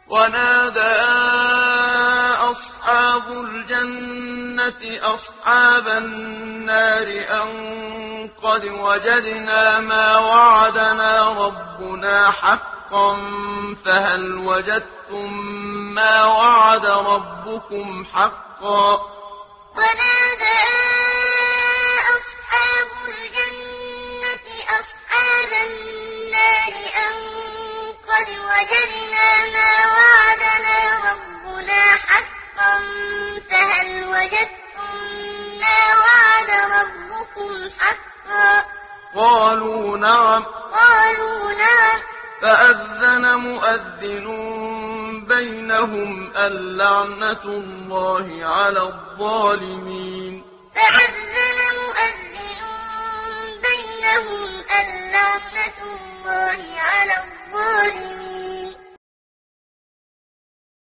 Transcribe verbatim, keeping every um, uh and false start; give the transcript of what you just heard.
ونادى أصحاب الجنة أصحاب النار أن قد وجدنا ما وعدنا ربنا حقا فهل وجدتم ما وعد ربكم حقا ونادى أصحاب الجنة أصحاب النار أن قد وجدنا ما وعدنا ربنا حقا فهل وجدتم ما وعد ربكم حقا قالوا نعم قالوا نعم فأذن مؤذن بينهم اللعنة الله على الظالمين فأذن مؤذن بينهم اللعنة الله على الظالمين